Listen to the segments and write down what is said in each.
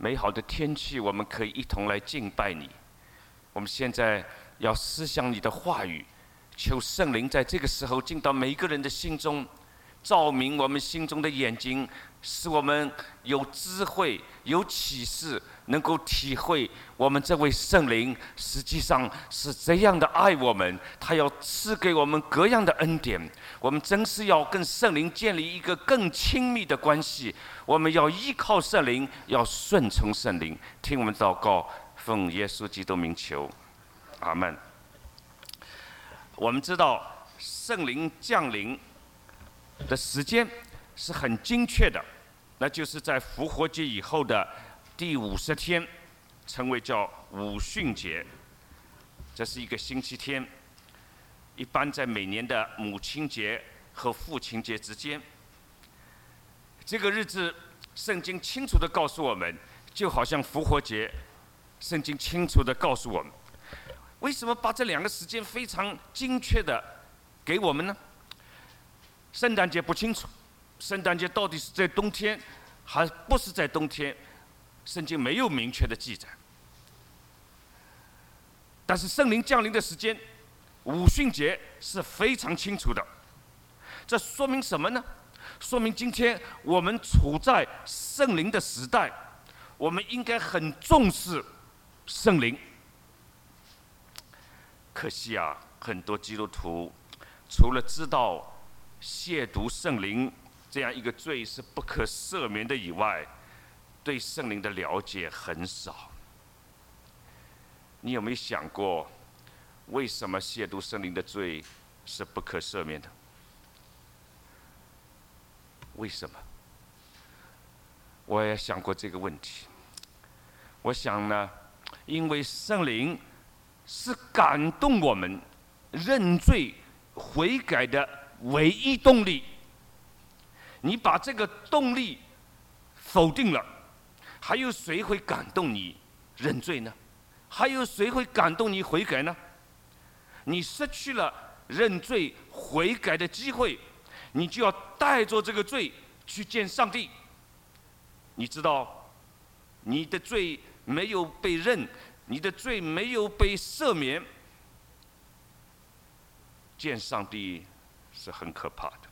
美好的天气，我们可以一同来敬拜你。我们现在要思想你的话语，求圣灵在这个时候进到每一个人的心中，照明我们心中的眼睛，使我们有智慧、有启示，能够体会我们这位圣灵实际上是这样的爱我们，他要赐给我们各样的恩典。我们真是要跟圣灵建立一个更亲密的关系，我们要依靠圣灵，要顺从圣灵。听我们祷告，奉耶稣基督名求，阿们。我们知道圣灵降临的时间是很精确的，那就是在复活节以后的第50天，称为叫五旬节。这是一个星期天，一般在每年的母亲节和父亲节之间。这个日子，圣经清楚地告诉我们，就好像复活节，圣经清楚地告诉我们，为什么把这两个时间非常精确地给我们呢？圣诞节不清楚，圣诞节到底是在冬天，还不是在冬天？圣经没有明确的记载。但是圣灵降临的时间，五旬节是非常清楚的。这说明什么呢？说明今天我们处在圣灵的时代，我们应该很重视圣灵。可惜啊，很多基督徒除了知道亵渎圣灵这样一个罪是不可赦免的以外，对圣灵的了解很少。你有没有想过，为什么亵渎圣灵的罪是不可赦免的？为什么？我也想过这个问题。我想呢，因为圣灵是感动我们认罪悔改的唯一动力。你把这个动力否定了，还有谁会感动你认罪呢？还有谁会感动你悔改呢？你失去了认罪悔改的机会，你就要带着这个罪去见上帝。你知道，你的罪没有被认，你的罪没有被赦免，见上帝是很可怕的。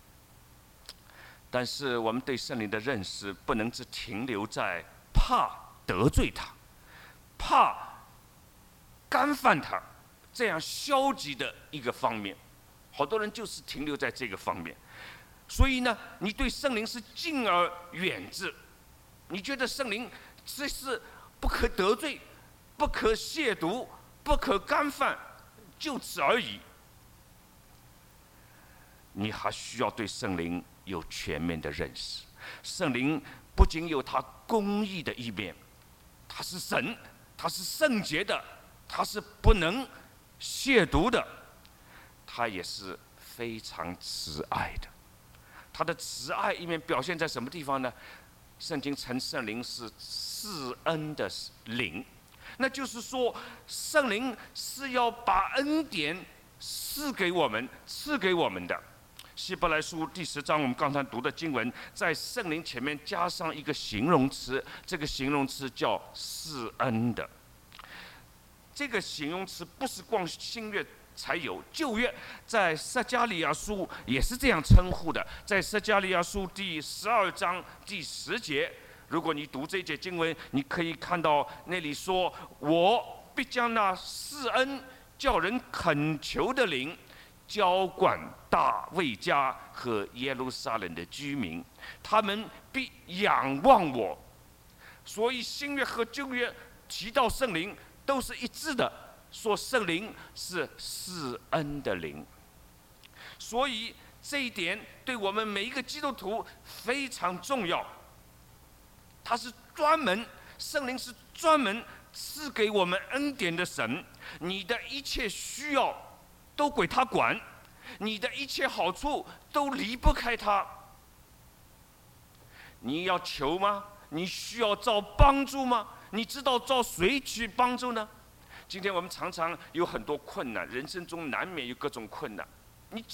但是我们对圣灵的认识不能只停留在怕得罪他，怕干犯他这样消极的一个方面。好多人就是停留在这个方面，所以呢，你对圣灵是敬而远之。你觉得圣灵这是不可得罪、不可亵渎、不可干犯，就此而已。你还需要对圣灵有全面的认识。圣灵不仅有他公义的一面，他是神，他是圣洁的，他是不能亵渎的，他也是非常慈爱的。他的慈爱一面表现在什么地方呢？圣经称圣灵是赐恩的灵，那就是说，圣灵是要把恩典赐给我们的。希伯来书第10章，我们刚才读的经文，在圣灵前面加上一个形容词，这个形容词叫施恩的。这个形容词不是光新约才有，旧约在撒迦利亚书也是这样称呼的。在撒迦利亚书第12章第10节，如果你读这节经文，你可以看到那里说：“我必将那施恩叫人恳求的灵浇灌大卫家和耶路撒冷的居民，他们必仰望我。”所以新约和旧约提到圣灵都是一致的，说圣灵是施恩的灵。所以这一点对我们每一个基督徒非常重要。他是专门，圣灵是专门赐给我们恩典的神，你的一切需要都归他管，你的一切好处都离不开他。你要求吗？你需要找帮助吗？你知道找谁去帮助呢？今天我们常常有很多困难，人生中难免有各种困难。你找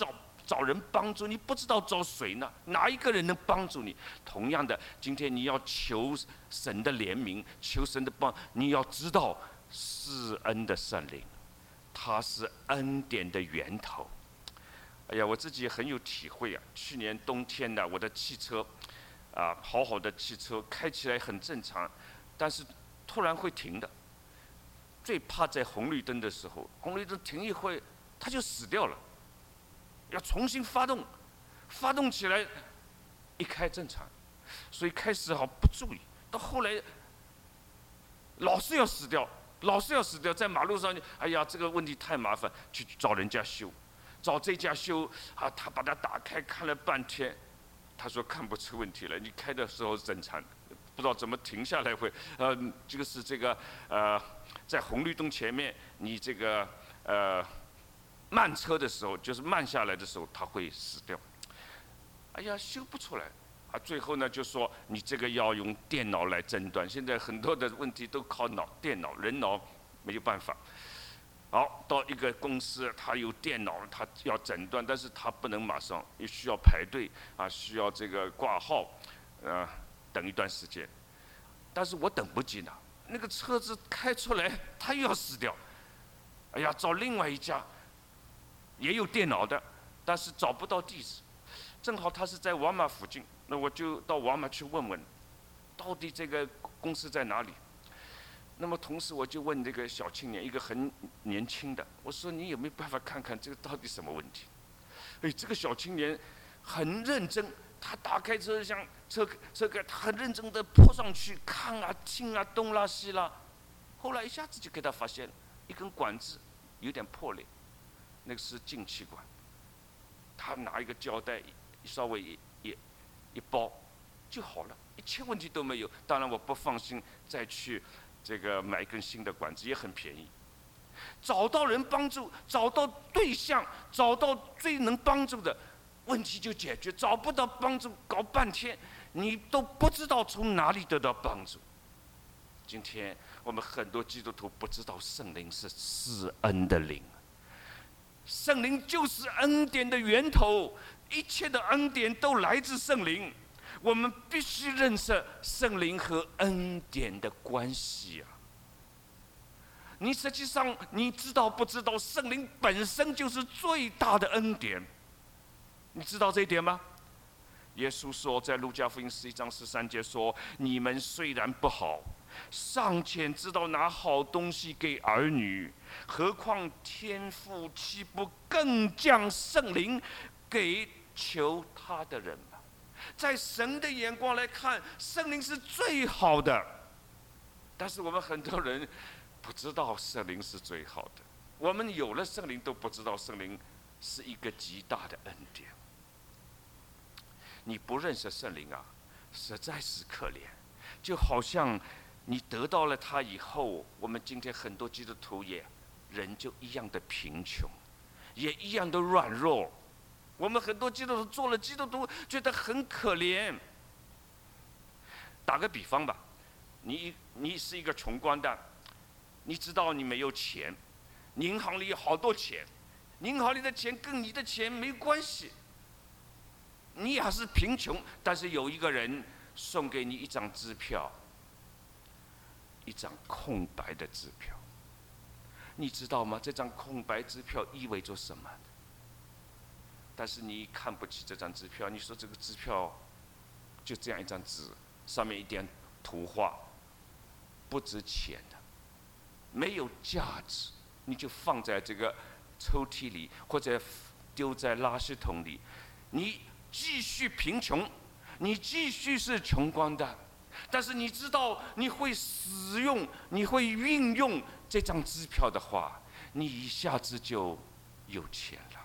找人帮助，你不知道找谁呢？哪一个人能帮助你？同样的，今天你要求神的怜悯，求神的帮，你要知道施恩的圣灵，他是恩典的源头。哎呀，我自己很有体会啊！去年冬天呢，我的汽车，好好的汽车开起来很正常，但是突然会停的。最怕在红绿灯的时候，红绿灯停一会，它就死掉了。要重新发动，发动起来一开正常，所以开始好不注意，到后来老是要死掉，老是要死掉，在马路上，哎呀，这个问题太麻烦，去找人家修，找这家修他把它打开看了半天，他说看不出问题来，你开的时候正常，不知道怎么停下来会，这个是这个在红绿灯前面，你这个慢车的时候，就是慢下来的时候，它会死掉。哎呀，修不出来最后呢就说你这个要用电脑来诊断。现在很多的问题都靠电脑，人脑没有办法。好，到一个公司，他有电脑，他要诊断，但是他不能马上，也需要排队需要这个挂号，等一段时间。但是我等不及呢，那个车子开出来，他又要死掉。哎呀，找另外一家。也有电脑的，但是找不到地址。正好他是在沃尔玛附近，那我就到沃尔玛去问问，到底这个公司在哪里。那么同时我就问这个小青年，一个很年轻的，我说你有没有办法看看这个到底什么问题？哎，这个小青年很认真，他打开车厢，车盖，他很认真的扑上去看听东拉西拉。后来一下子就给他发现一根管子有点破裂。那个是进气管，他拿一个胶带稍微一包就好了，一切问题都没有。当然我不放心再去这个买一根新的管子，也很便宜。找到人帮助，找到对象，找到最能帮助的，问题就解决。找不到帮助，搞半天你都不知道从哪里得到帮助。今天我们很多基督徒不知道圣灵是施恩的灵。圣灵就是恩典的源头，一切的恩典都来自圣灵。我们必须认识圣灵和恩典的关系你实际上你知道不知道，圣灵本身就是最大的恩典。你知道这一点吗？耶稣说，在路加福音11章13节说：“你们虽然不好，尚且知道拿好东西给儿女，何况天父岂不更将圣灵给求他的人吗？”在神的眼光来看，圣灵是最好的。但是我们很多人不知道圣灵是最好的，我们有了圣灵都不知道圣灵是一个极大的恩典。你不认识圣灵实在是可怜，就好像你得到了它以后，我们今天很多基督徒人就一样的贫穷，也一样的软弱。我们很多基督徒做了基督徒，觉得很可怜。打个比方吧，你是一个穷光蛋，你知道你没有钱，你银行里有好多钱，你银行里的钱跟你的钱没关系。你也是贫穷，但是有一个人送给你一张支票，一张空白的支票。你知道吗？这张空白支票意味着什么？但是你看不起这张支票，你说这个支票就这样一张纸，上面一点图画，不值钱的，没有价值，你就放在这个抽屉里，或者丢在垃圾桶里。你继续贫穷，你继续是穷光蛋，但是你知道你会使用，你会运用这张支票的话，你一下子就有钱了。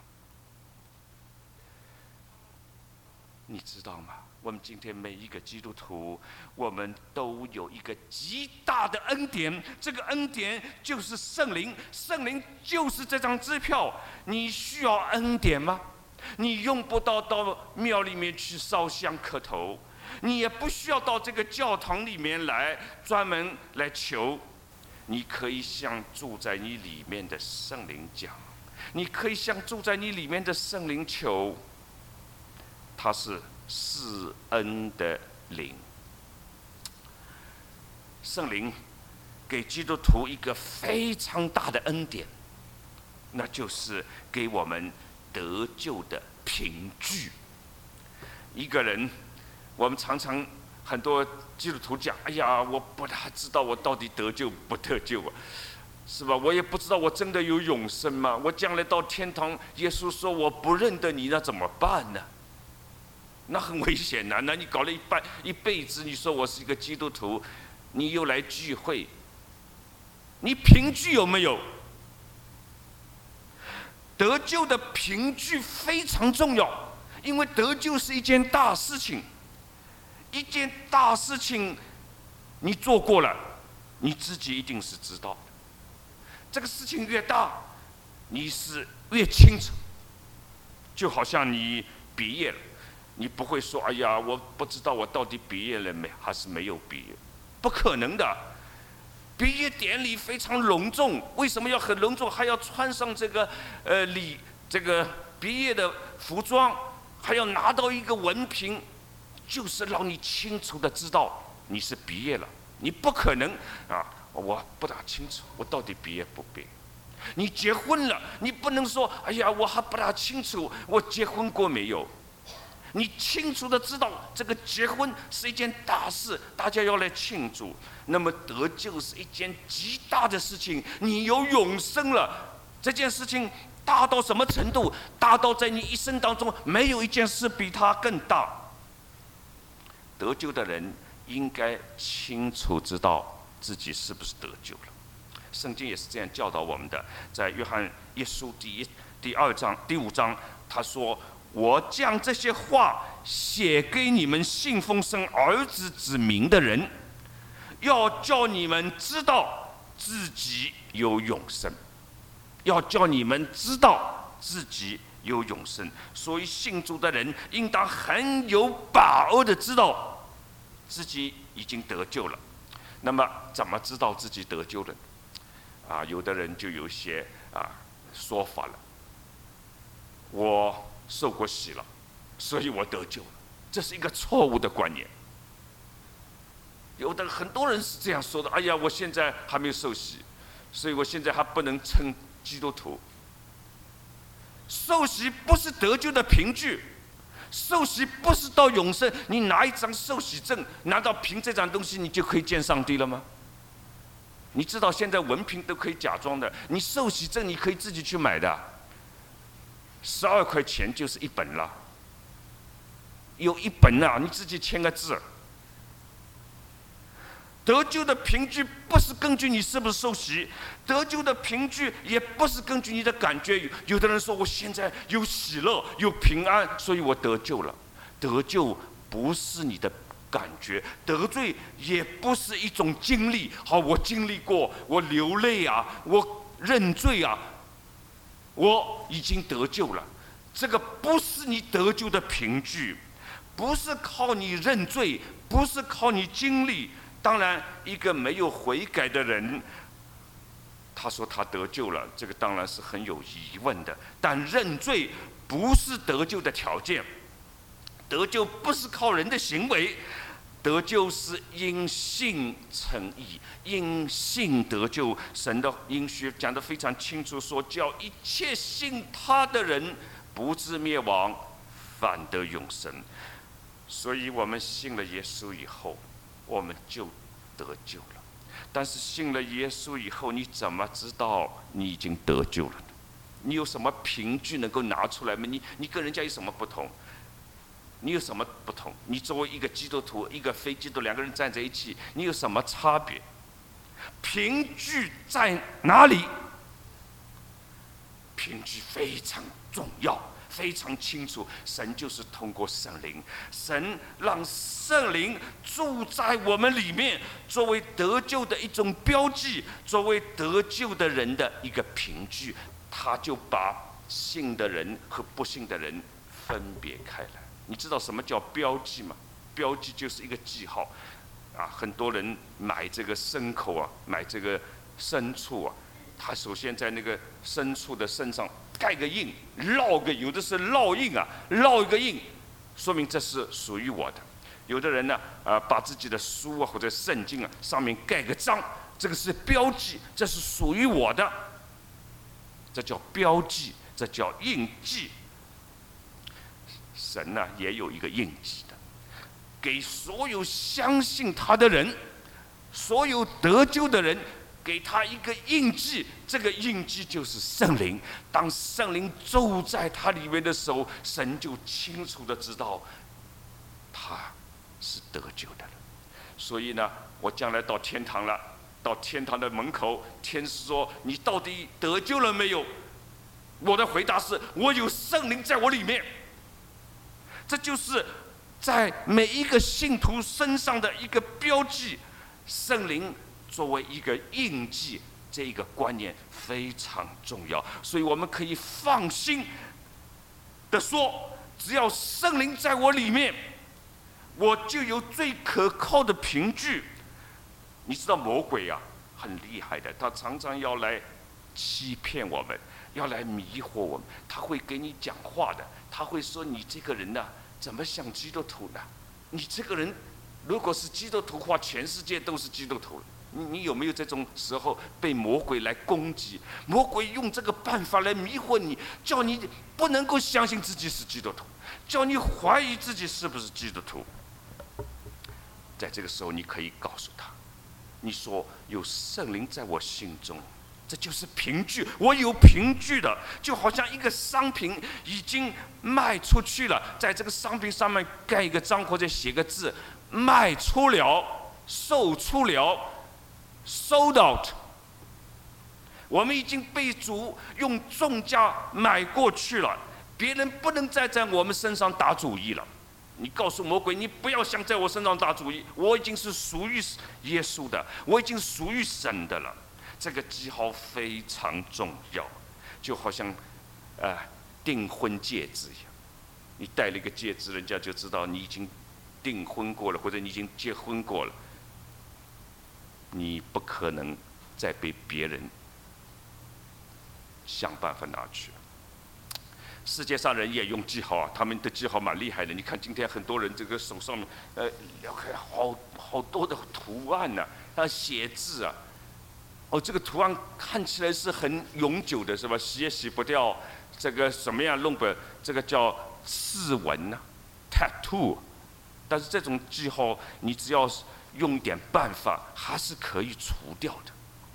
你知道吗？我们今天每一个基督徒，我们都有一个极大的恩典，这个恩典就是圣灵，圣灵就是这张支票。你需要恩典吗？你用不到庙里面去烧香磕头，你也不需要到这个教堂里面来专门来求，你可以向住在你里面的圣灵讲， 你可以向住在你里面的圣灵求，他是施恩的灵。圣灵给基督徒一个非常大的恩典，那就是给我们得救的凭据。一个人，我们常常很多基督徒讲：“哎呀，我不大知道我到底得救不得救啊，是吧？我也不知道我真的有永生吗？我将来到天堂，耶稣说我不认得你，那怎么办呢？那很危险呐！那你搞了一辈子，你说我是一个基督徒，你又来聚会，你凭据有没有？得救的凭据非常重要，因为得救是一件大事情，一件大事情，你做过了，你自己一定是知道的。这个事情越大，你是越清楚。就好像你毕业了，你不会说：“哎呀，我不知道我到底毕业了没，还是没有毕业。”不可能的。毕业典礼非常隆重，为什么要很隆重？还要穿上这个毕业的服装，还要拿到一个文凭，就是让你清楚的知道你是毕业了。你不可能啊，我不大清楚我到底毕业不毕业。你结婚了，你不能说：“哎呀，我还不大清楚我结婚过没有。”你清楚的知道这个结婚是一件大事，大家要来庆祝。那么得救是一件极大的事情，你有永生了。这件事情大到什么程度？大到在你一生当中没有一件事比它更大。得救的人应该清楚知道自己是不是得救了。圣经也是这样教导我们的，在约翰一书第5章，他说：“我将这些话写给你们信奉生儿子子名的人，要叫你们知道自己有永生，要叫你们知道自己有永生。所以信主的人应当很有把握的知道自己已经得救了。那么怎么知道自己得救了？有的人就有一些说法了。我受过洗了，所以我得救了，这是一个错误的观念。很多人是这样说的：“哎呀，我现在还没有受洗，所以我现在还不能称基督徒。”受洗不是得救的凭据，受洗不是到永生。你拿一张受洗证，难道凭这张东西你就可以见上帝了吗？你知道现在文凭都可以假装的，你受洗证你可以自己去买的，12块钱就是1本了。有1本你自己签个字。得救的凭据不是根据你是不是受洗，得救的凭据也不是根据你的感觉。有的人说我现在有喜乐有平安，所以我得救了。得救不是你的感觉，得罪也不是一种经历。好，我经历过，我流泪我认罪我已经得救了。这个不是你得救的凭据，不是靠你认罪，不是靠你经历。当然，一个没有悔改的人，他说他得救了，这个当然是很有疑问的。但认罪不是得救的条件，得救不是靠人的行为，得救是因信称义，因信得救。神的应许讲得非常清楚，说叫一切信他的人不至灭亡，反得永生。所以我们信了耶稣以后，我们就得救了。但是信了耶稣以后，你怎么知道你已经得救了呢？你有什么凭据能够拿出来吗？你跟人家有什么不同？你有什么不同？你作为一个基督徒，一个非基督徒，两个人站在一起，你有什么差别？凭据在哪里？凭据非常重要，非常清楚。神就是通过圣灵，神让圣灵住在我们里面，作为得救的一种标记，作为得救的人的一个凭据。他就把信的人和不信的人分别开来。你知道什么叫标记吗？标记就是一个记号很多人买这个牲口买这个牲畜他首先在那个牲畜的身上盖个印，烙个，有的是烙印啊，烙一个印，说明这是属于我的。有的人呢，把自己的书啊或者圣经啊上面盖个章，这个是标记，这是属于我的，这叫标记，这叫印记。神呢也有一个印记的，给所有相信他的人，所有得救的人，给他一个印记，这个印记就是圣灵。当圣灵住在他里面的时候，神就清楚的知道他是得救的人。所以呢，我将来到天堂了，到天堂的门口，天使说：“你到底得救了没有？”我的回答是：我有圣灵在我里面。这就是在每一个信徒身上的一个标记，圣灵作为一个印记，这一个观念非常重要。所以我们可以放心的说，只要圣灵在我里面，我就有最可靠的凭据。你知道魔鬼啊，很厉害的，他常常要来欺骗我们，要来迷惑我们。他会给你讲话的，他会说：“你这个人呢，怎么像基督徒呢？你这个人，如果是基督徒的话，全世界都是基督徒了。”你有没有这种时候被魔鬼来攻击？魔鬼用这个办法来迷惑你，叫你不能够相信自己是基督徒，叫你怀疑自己是不是基督徒。在这个时候，你可以告诉他，你说：“有圣灵在我心中。”这就是凭据，我有凭据的，就好像一个商品已经卖出去了，在这个商品上面盖一个章或者写个字，卖出了，售出了 ，sold out。我们已经被主用重价买过去了，别人不能再在我们身上打主意了。你告诉魔鬼，你不要想在我身上打主意，我已经是属于耶稣的，我已经属于神的了。这个记号非常重要，就好像订婚戒指一样，你戴了一个戒指，人家就知道你已经订婚过了，或者你已经结婚过了。你不可能再被别人想办法拿去。世界上人也用记号啊，他们的记号蛮厉害的。你看今天很多人这个手上面好多的图案呢，写字啊。这个图案看起来是很永久的，是吧？洗也洗不掉。这个什么样弄不？这个叫刺纹呢 ，tattoo。但是这种记号，你只要用一点办法，还是可以除掉的。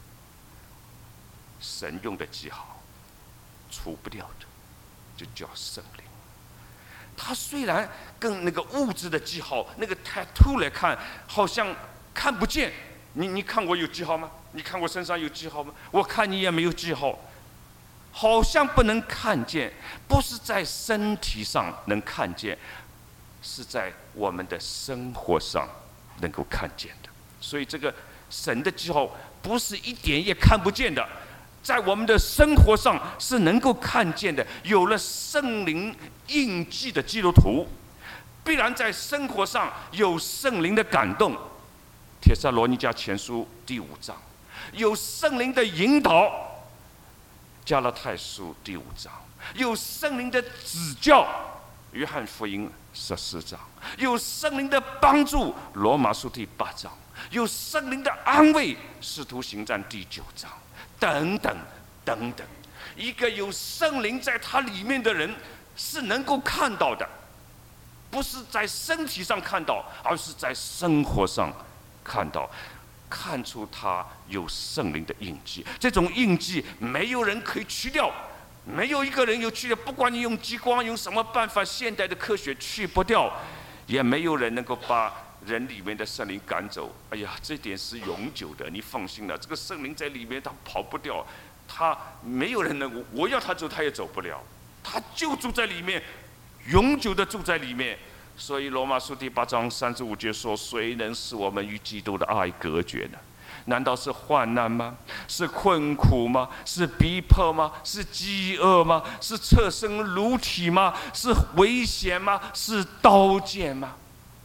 神用的记号，除不掉的，就叫圣灵。它虽然跟那个物质的记号，那个 tattoo 来看，好像看不见。你看我有记号吗？你看我身上有记号吗？我看你也没有记号，好像不能看见，不是在身体上能看见，是在我们的生活上能够看见的。所以这个神的记号不是一点也看不见的，在我们的生活上是能够看见的。有了圣灵印记的基督徒，必然在生活上有圣灵的感动。帖撒罗尼迦前书第5章。有圣灵的引导，加拉太书第5章；有圣灵的指教，约翰福音14章；有圣灵的帮助，罗马书第8章；有圣灵的安慰，使徒行传第9章，等等等等。一个有圣灵在他里面的人，是能够看到的，不是在身体上看到，而是在生活上看到。看出他有圣灵的印记，这种印记没有人可以去掉，没有一个人有去掉。不管你用激光，用什么办法，现代的科学去不掉，也没有人能够把人里面的圣灵赶走。哎呀，这点是永久的，你放心了，这个圣灵在里面，他跑不掉，他没有人能，我要他走，他也走不了，他就住在里面，永久的住在里面。所以罗马书第8章35节说：“谁能使我们与基督的爱隔绝呢？难道是患难吗？是困苦吗？是逼迫吗？是饥饿吗？是侧身裸体吗？是危险吗？是刀剑吗？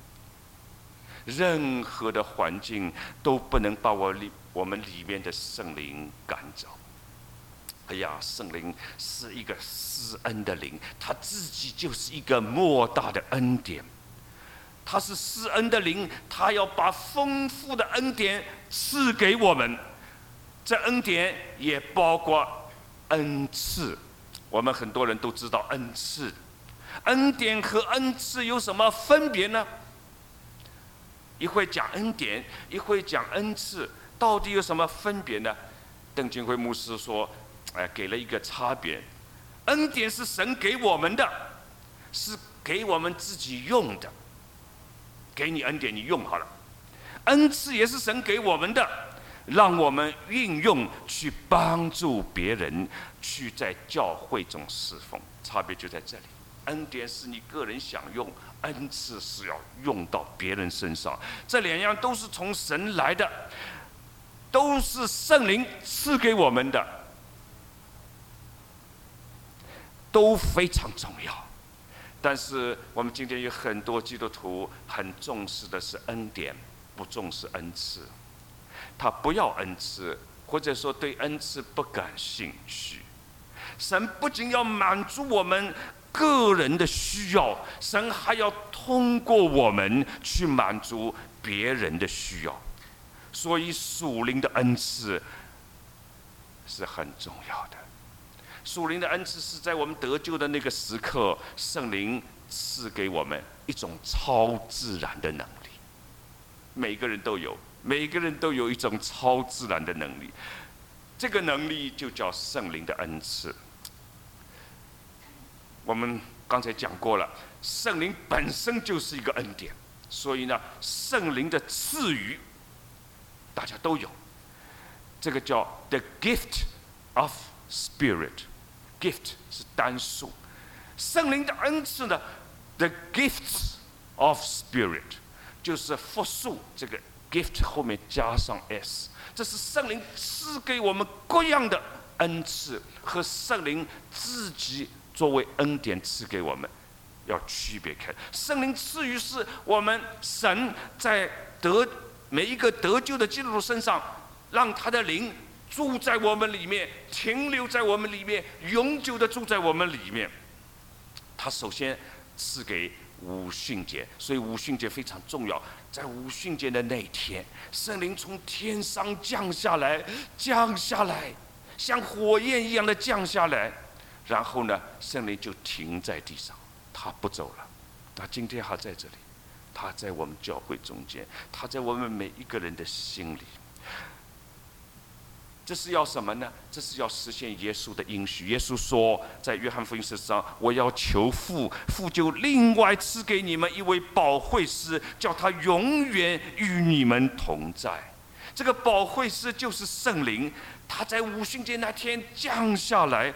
任何的环境都不能把我们里面的圣灵赶走。 哎呀，圣灵是一个施恩的灵，他自己就是一个莫大的恩典。他是施恩的灵，他要把丰富的恩典赐给我们。这恩典也包括恩赐。我们很多人都知道恩赐，恩典和恩赐有什么分别呢？一会讲恩典，一会讲恩赐，到底有什么分别呢？邓金辉牧师说，给了一个差别。恩典是神给我们的，是给我们自己用的。给你恩典，你用好了。恩赐也是神给我们的，让我们运用去帮助别人，去在教会中侍奉。差别就在这里。恩典是你个人享用，恩赐是要用到别人身上。这两样都是从神来的，都是圣灵赐给我们的，都非常重要。但是我们今天有很多基督徒很重视的是恩典，不重视恩赐。他不要恩赐，或者说对恩赐不感兴趣。神不仅要满足我们个人的需要，神还要通过我们去满足别人的需要。所以属灵的恩赐是很重要的。属灵的恩赐是在我们得救的那个时刻，圣灵赐给我们一种超自然的能力。每个人都有，每个人都有一种超自然的能力，这个能力就叫圣灵的恩赐。我们刚才讲过了，圣灵本身就是一个恩典，所以呢，圣灵的赐予大家都有。这个叫 the gift of spirit。gift 是单数，圣灵的恩赐呢 ，the gifts of spirit 就是复数，这个 gift 后面加上 s， 这是圣灵赐给我们各样的恩赐，和圣灵自己作为恩典赐给我们要区别开。圣灵赐予是我们神在每一个得救的基督徒身上，让他的灵住在我们里面，停留在我们里面，永久的住在我们里面。他首先赐给五旬节，所以五旬节非常重要。在五旬节的那天，圣灵从天上降下来，像火焰一样的降下来，然后呢，圣灵就停在地上，他不走了。他今天还在这里，他在我们教会中间，他在我们每一个人的心里。这是要什么呢？这是要实现耶稣的应许。耶稣说，在约翰福音10章，我要求父，父就另外赐给你们一位保惠师，叫他永远与你们同在。这个保惠师就是圣灵，他在五旬节那天降下来。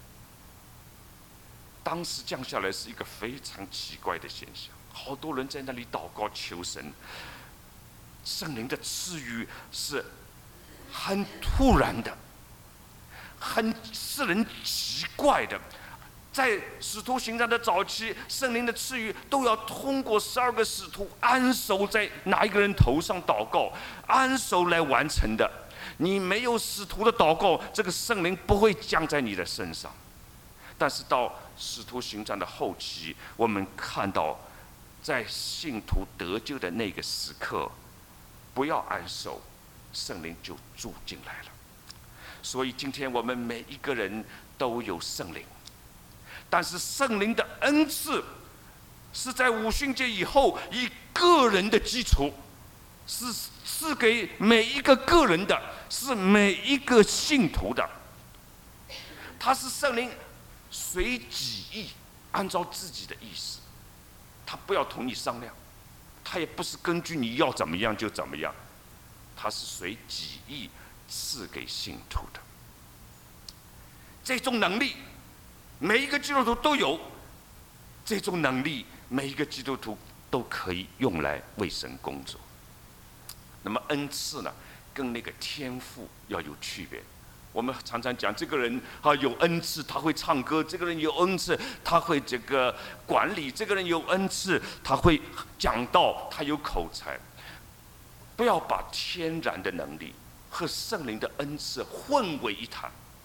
当时降下来是一个非常奇怪的现象，好多人在那里祷告求神。圣灵的赐予是很突然的，很使人奇怪的。在使徒行传的早期，圣灵的赐予都要通过12个使徒按手在哪一个人头上祷告，按手来完成的。你没有使徒的祷告，这个圣灵不会降在你的身上。但是到使徒行传的后期，我们看到，在信徒得救的那个时刻，不要按手，圣灵就住进来了。所以今天我们每一个人都有圣灵，但是圣灵的恩赐是在五旬节以后，以个人的基础，是给每一个个人的，是每一个信徒的。他是圣灵随己意，按照自己的意思，他不要同你商量，他也不是根据你要怎么样就怎么样，他是随己意赐给信徒的。这种能力每一个基督徒都有，这种能力每一个基督徒都可以用来为神工作。那么恩赐呢，跟那个天赋要有区别。我们常常讲，这个人有恩赐，他会唱歌；这个人有恩赐，他会这个管理；这个人有恩赐，他会讲道，他有口才。不要把天然的能力和圣灵的恩赐混为一谈。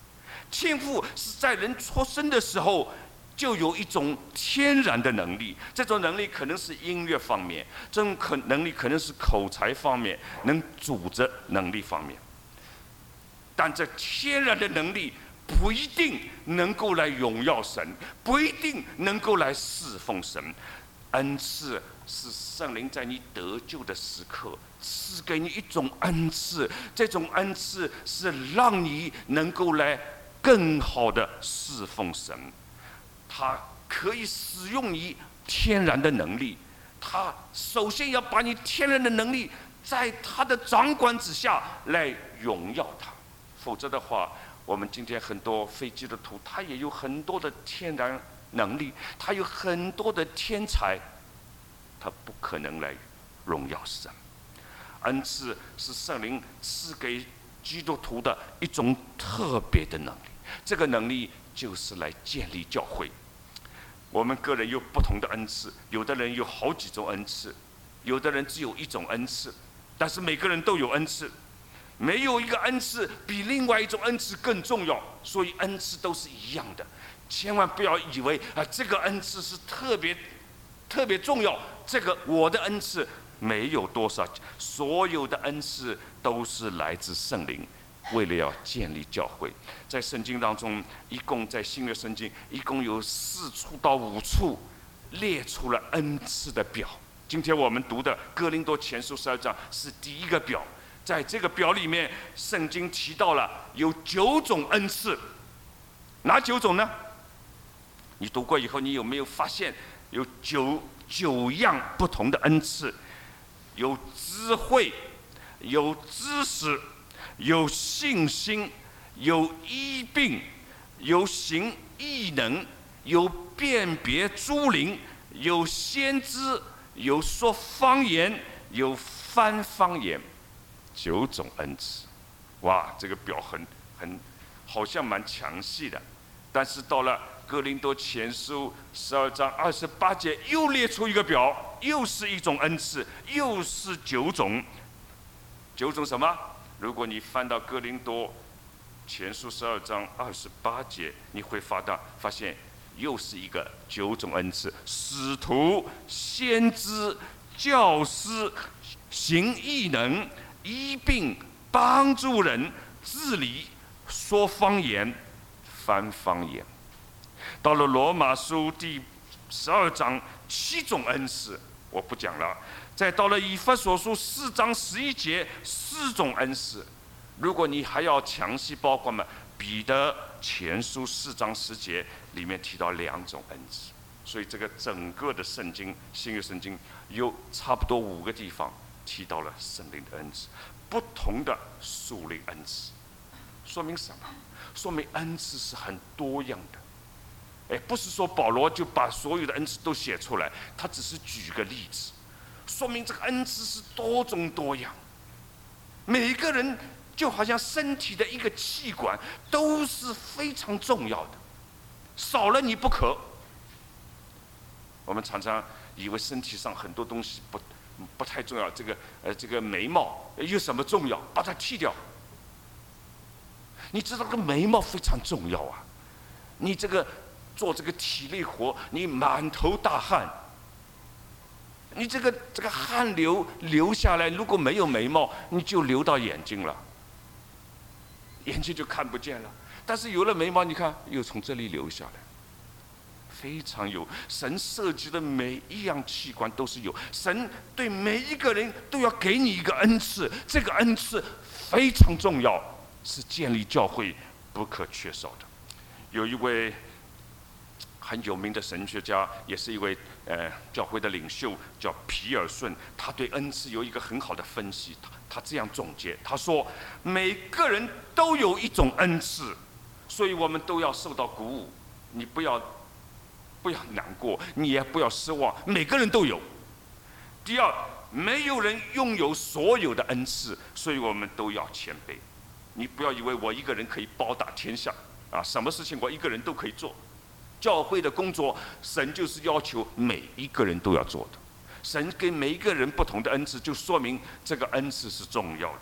天赋是在人出生的时候就有一种天然的能力，这种能力可能是音乐方面，这种能力可能是口才方面，能组织能力方面。但这天然的能力不一定能够来荣耀神，不一定能够来侍奉神。恩赐是圣灵在你得救的时刻赐给你一种恩赐，这种恩赐是让你能够来更好的侍奉神。他可以使用你天然的能力，他首先要把你天然的能力在他的掌管之下来荣耀他。否则的话，我们今天很多非基督徒，他也有很多的天然能力，他有很多的天才，他不可能来荣耀神。恩赐是圣灵赐给基督徒的一种特别的能力，这个能力就是来建立教会。我们个人有不同的恩赐，有的人有好几种恩赐，有的人只有一种恩赐，但是每个人都有恩赐，没有一个恩赐比另外一种恩赐更重要，所以恩赐都是一样的。千万不要以为这个恩赐是特别重要，这个我的恩赐没有多少，所有的恩赐都是来自圣灵，为了要建立教会。在圣经当中，一共在新约圣经一共有4处到5处列出了恩赐的表。今天我们读的哥林多前书12章是第一个表，在这个表里面，圣经提到了有9种恩赐。哪9种呢？你读过以后，你有没有发现有九样不同的恩赐？有智慧，有知识，有信心，有医病，有行异能，有辨别诸灵，有先知，有说方言，有翻方言。9种恩赐。哇，这个表很好像蛮详细的，但是到了哥林多前书12章28节又列出一个表，又是一种恩赐，又是9种。9种什么？如果你翻到哥林多前书12章28节，你会发现又是一个9种恩赐：使徒、先知、教师、行异能、医病、帮助人、治理、说方言、翻方言。到了罗马书第12章7种恩赐，我不讲了。再到了以弗所书4章11节4种恩赐。如果你还要详细包括彼得前书4章10节里面提到2种恩赐。所以这个整个的圣经，新约圣经有差不多5个地方提到了圣灵的恩赐，不同的属灵恩赐。说明什么？说明恩赐是很多样的。不是说保罗就把所有的恩赐都写出来，他只是举个例子，说明这个恩赐是多种多样。每个人就好像身体的一个器官，都是非常重要的，少了你不可。我们常常以为身体上很多东西不太重要，这个眉毛有什么重要？把它剃掉。你知道这个眉毛非常重要啊！你做这个体力活，你满头大汗，你这个汗流下来，如果没有眉毛，你就流到眼睛了，眼睛就看不见了。但是有了眉毛，你看又从这里流下来，非常有。神设计的每一样器官都是有，神对每一个人都要给你一个恩赐，这个恩赐非常重要，是建立教会不可缺少的。有一位很有名的神学家，也是一位教会的领袖，叫皮尔顺。他对恩赐有一个很好的分析，他这样总结，他说：每个人都有一种恩赐，所以我们都要受到鼓舞。你不要难过，你也不要失望，每个人都有。第二，没有人拥有所有的恩赐，所以我们都要谦卑。你不要以为我一个人可以包打天下啊！什么事情我一个人都可以做。教会的工作，神就是要求每一个人都要做的。神给每一个人不同的恩赐，就说明这个恩赐是重要的。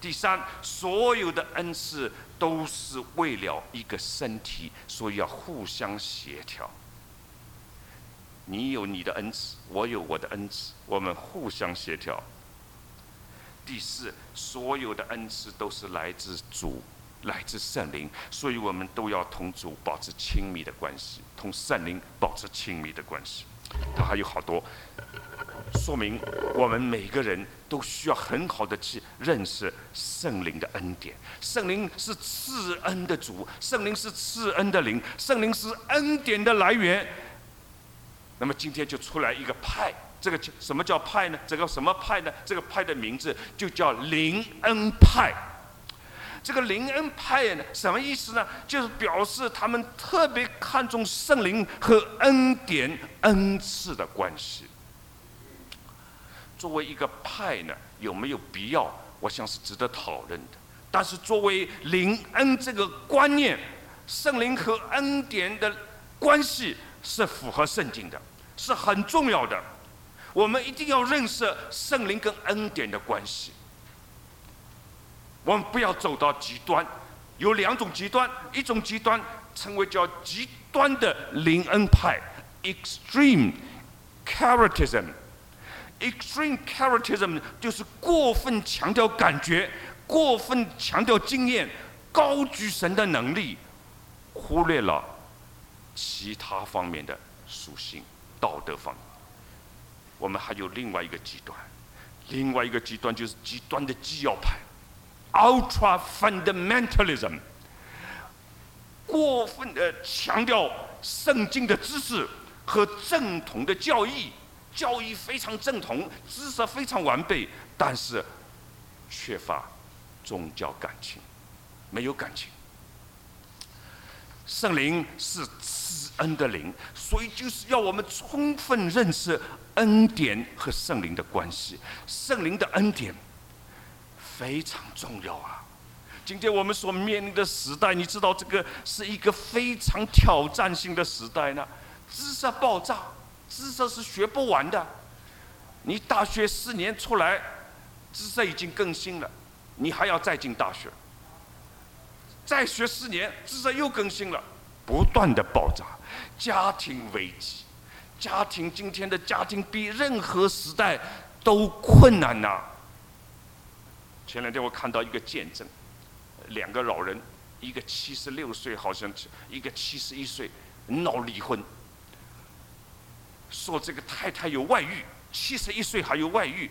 第三，所有的恩赐都是为了一个身体，所以要互相协调。你有你的恩赐，我有我的恩赐，我们互相协调。第四，所有的恩赐都是来自主，来自圣灵，所以我们都要同主保持亲密的关系，同圣灵保持亲密的关系。它还有好多，说明我们每个人都需要很好的去认识圣灵的恩典。圣灵是赐恩的主，圣灵是赐恩的灵，圣灵是恩典的来源。那么今天就出来一个派，这个什么叫派呢？这个什么派呢？这个派的名字就叫灵恩派。这个灵恩派呢，什么意思呢？就是表示他们特别看重圣灵和恩典、恩赐的关系。作为一个派呢，有没有必要？我想是值得讨论的。但是作为灵恩这个观念，圣灵和恩典的关系是符合圣经的，是很重要的。我们一定要认识圣灵跟恩典的关系。我们不要走到极端，有两种极端，一种极端称为叫极端的灵恩派 （extreme charismatism）。extreme charismatism 就是过分强调感觉，过分强调经验，高举神的能力，忽略了其他方面的属性、道德方面。我们还有另外一个极端，另外一个极端就是极端的纪要派。Ultra fundamentalism， 过分的强调圣经的知识和正统的教义，教义非常正统，知识非常完备，但是缺乏宗教感情，没有感情。圣灵是赐恩的灵，所以就是要我们充分认识恩典和圣灵的关系。圣灵的恩典非常重要啊！今天我们所面临的时代，你知道这个是一个非常挑战性的时代呢。知识爆炸，知识是学不完的。你大学4年出来，知识已经更新了，你还要再进大学，再学4年，知识又更新了，不断的爆炸。家庭危机，今天的家庭比任何时代都困难呐。前2天我看到一个见证，2个老人，一个76岁，好像一个71岁，闹离婚，说这个太太有外遇，71岁还有外遇，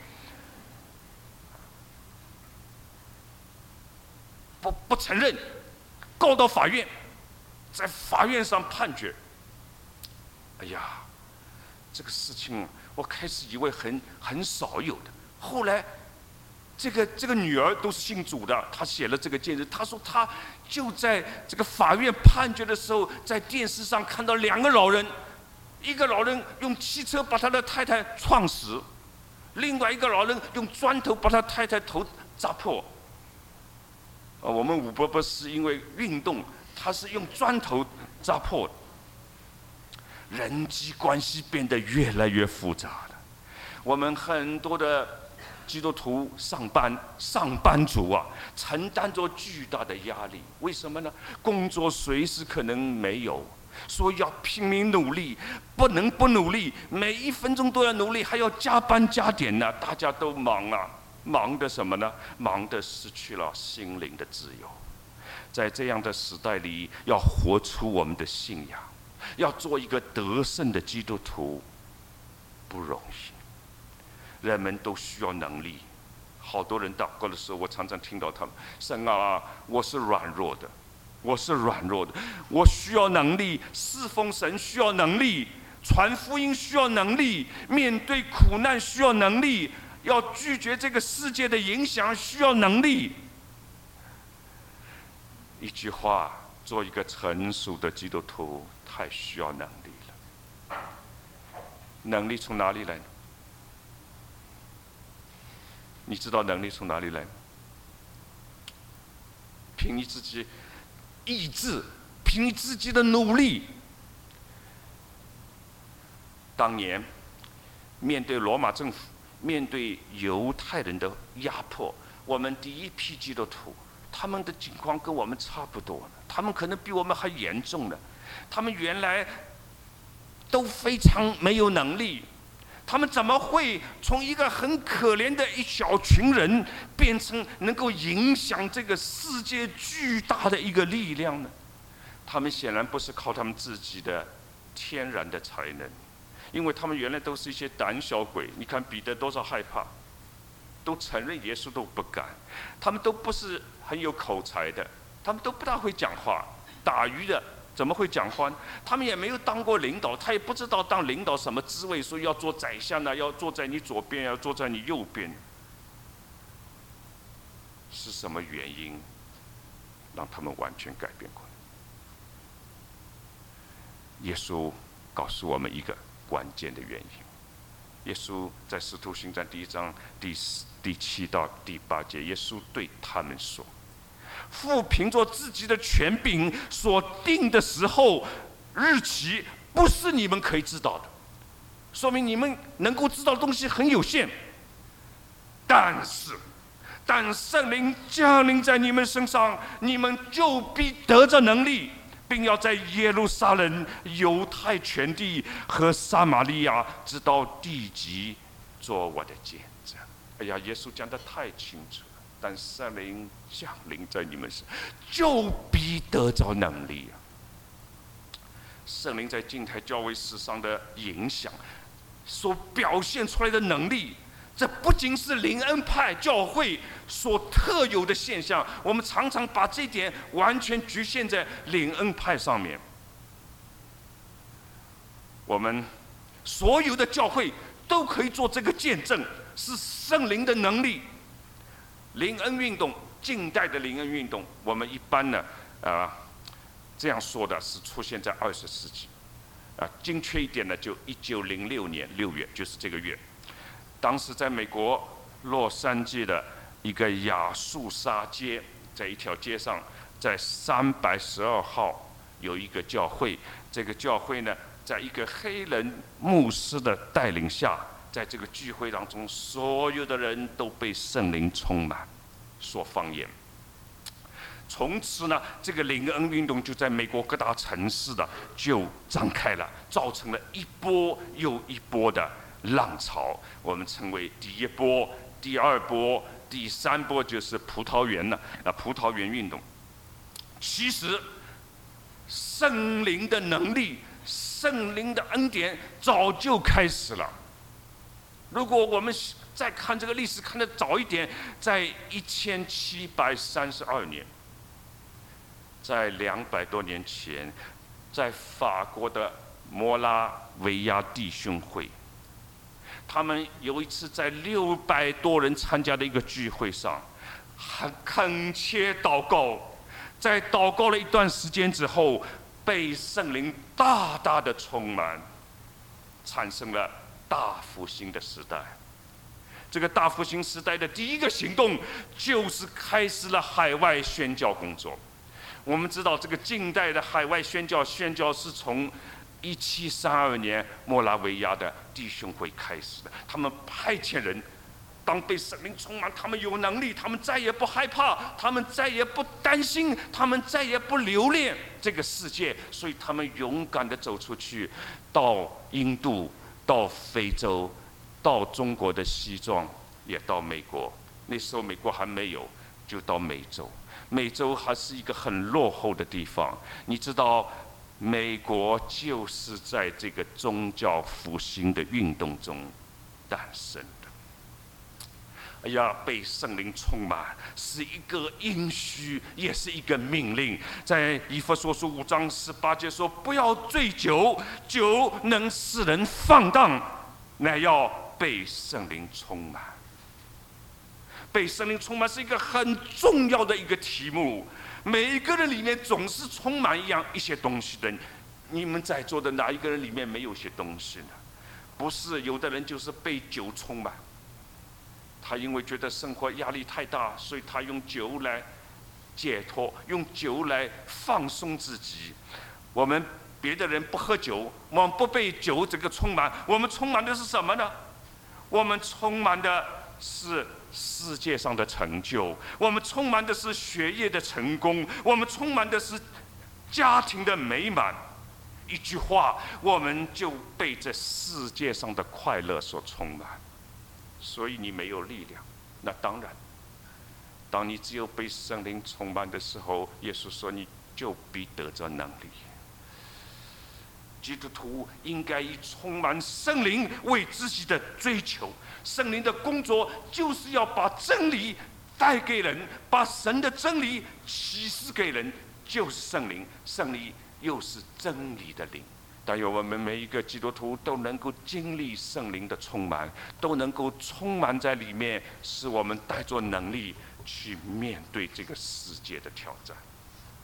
不承认，告到法院，在法院上判决。哎呀，这个事情我开始以为很少有的，后来。这个女儿都是信主的，她写了这个见证。她说她就在这个法院判决的时候，在电视上看到2个老人，一个老人用汽车把他的太太撞死，另外一个老人用砖头把他太太头砸破。我们武伯伯是因为运动，他是用砖头砸破的。人际关系变得越来越复杂了。我们很多的基督徒上班族啊，承担着巨大的压力。为什么呢？工作随时可能没有，所以要拼命努力，不能不努力，每1分钟都要努力，还要加班加点呢。大家都忙啊，忙的什么呢？忙的失去了心灵的自由。在这样的时代里，要活出我们的信仰，要做一个得胜的基督徒，不容易。人们都需要能力，好多人祷告的时候，我常常听到他们：神啊，我是软弱的，我需要能力，侍奉神需要能力，传福音需要能力，面对苦难需要能力，要拒绝这个世界的影响需要能力。一句话，做一个成熟的基督徒，太需要能力了。能力从哪里来呢？你知道能力从哪里来吗？凭你自己意志，凭你自己的努力。当年面对罗马政府，面对犹太人的压迫， 我们第一批基督徒，他们的情况跟我们差不多，他们可能比我们还严重呢。他们原来都非常没有能力，他们怎么会从一个很可怜的一小群人，变成能够影响这个世界巨大的一个力量呢？他们显然不是靠他们自己的天然的才能，因为他们原来都是一些胆小鬼。你看彼得多少害怕，都承认耶稣都不敢。他们都不是很有口才的，他们都不大会讲话。打鱼的怎么会讲话呢？他们也没有当过领导，他也不知道当领导什么滋味，说要做宰相呢，要坐在你左边，要坐在你右边。是什么原因让他们完全改变过来？耶稣告诉我们一个关键的原因。耶稣在《使徒行传》1章第7到第8节，耶稣对他们说：“父凭着自己的权柄所定的时候、日期，不是你们可以知道的。说明你们能够知道的东西很有限。但圣灵降临在你们身上，你们就必得着能力，并要在耶路撒冷、犹太全地和撒玛利亚直到地极做我的见证。”哎呀，耶稣讲得太清楚了。但圣灵降临在你们身上，就必得着能力啊！圣灵在近代教会史上的影响，所表现出来的能力，这不仅是灵恩派教会所特有的现象，我们常常把这点完全局限在灵恩派上面。我们所有的教会都可以做这个见证，是圣灵的能力。灵恩运动，近代的灵恩运动，我们一般呢，这样说的是出现在20世纪，精确一点呢，就1906年6月，就是这个月。当时在美国洛杉矶的一个亚述沙街，在一条街上，在312号有一个教会。这个教会呢，在一个黑人牧师的带领下，在这个聚会当中，所有的人都被圣灵充满，说方言。从此呢，这个灵恩运动就在美国各大城市的就展开了，造成了一波又一波的浪潮。我们称为第一波、第二波、第三波，就是葡萄园了。葡萄园运动，其实圣灵的能力、圣灵的恩典早就开始了。如果我们再看这个历史看得早一点，在1732年，在200多年前，在法国的摩拉维亚弟兄会，他们有一次在600多人参加的一个聚会上，很恳切祷告，在祷告了一段时间之后，被圣灵大大的充满，产生了大复兴的时代。这个大复兴时代的第一个行动，就是开始了海外宣教工作。我们知道，这个近代的海外宣教是从1732年莫拉维亚的弟兄会开始的。他们派遣人，当被圣灵充满，他们有能力，他们再也不害怕，他们再也不担心，他们再也不留恋这个世界，所以他们勇敢地走出去，到印度，到非洲，到中国的西藏，也到美国。那时候美国还没有，就到美洲。美洲还是一个很落后的地方。你知道，美国就是在这个宗教复兴的运动中诞生的。哎呀，被圣灵充满是一个应许，也是一个命令。在以弗所书5章18节说：“不要醉酒，酒能使人放荡，乃要被圣灵充满。”被圣灵充满是一个很重要的一个题目。每一个人里面总是充满一些东西的。你们在座的哪一个人里面没有些东西呢？不是，有的人就是被酒充满。他因为觉得生活压力太大，所以他用酒来解脱，用酒来放松自己。我们别的人不喝酒，我们不被酒这个充满，我们充满的是什么呢？我们充满的是世界上的成就，我们充满的是学业的成功，我们充满的是家庭的美满。一句话，我们就被这世界上的快乐所充满。所以你没有力量。那当然，当你只有被圣灵充满的时候，耶稣说你就必得着能力。基督徒应该以充满圣灵为自己的追求。圣灵的工作就是要把真理带给人，把神的真理启示给人，就是圣灵。圣灵又是真理的灵。但愿我们每一个基督徒都能够经历圣灵的充满，都能够充满在里面，使我们带着能力去面对这个世界的挑战。